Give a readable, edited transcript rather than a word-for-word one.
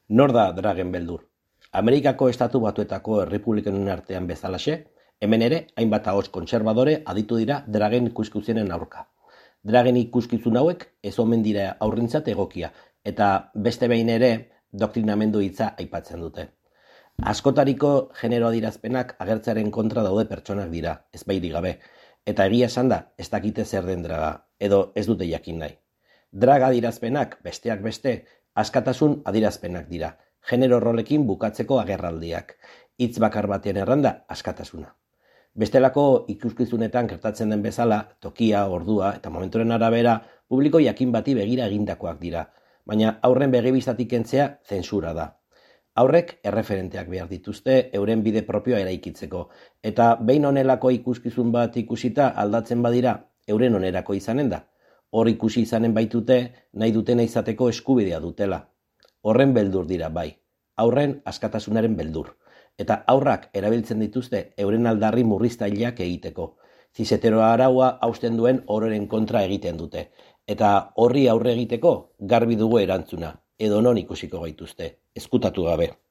Nor da dragen beldur? Amerikako Estatu Batuetako errepublikoen artean bezalaxe, hemen ere hainbat ahots kontserbadore aditu dira dragen ikuskizunen aurka. Dragen ikuskizun hauek ez omen dira haurrentzat egokia, eta beste behin ere doktrinamendu hitza aipatzen dute. Askotariko genero adierazpenak agertzearen kontra daude pertsonak dira, ezbairik gabe, eta egia esan da ez dakite zer den draga, edo ez dute jakin nahi. Draga adierazpenak, besteak beste, askatasun adierazpenak dira, genero rolekin bukatzeko agerraldiak, hitz bakar batean erranda askatasuna. Bestelako ikuskizunetan gertatzen den bezala, tokia, ordua eta momenturen arabera publiko jakin bati begira egindakoak dira, baina aurren begibistatik kentzea zentsura da. Aurrek erreferenteak behar dituzte euren bide propioa eraikitzeko, eta behin honelako ikuskizun bat ikusita aldatzen badira euren onerako izanen da. Hor ikusi izanen baitute nahi dutena izateko eskubidea dutela. Horren beldur dira bai, aurren askatasunaren beldur. Eta aurrak erabiltzen dituzte euren aldarri murriztaileak egiteko. Zizeteroa araua hausten duen ororen kontra egiten dute. Eta horri aurre egiteko garbi dugu erantzuna, edo non ikusiko gaituzte, ezkutatu gabe.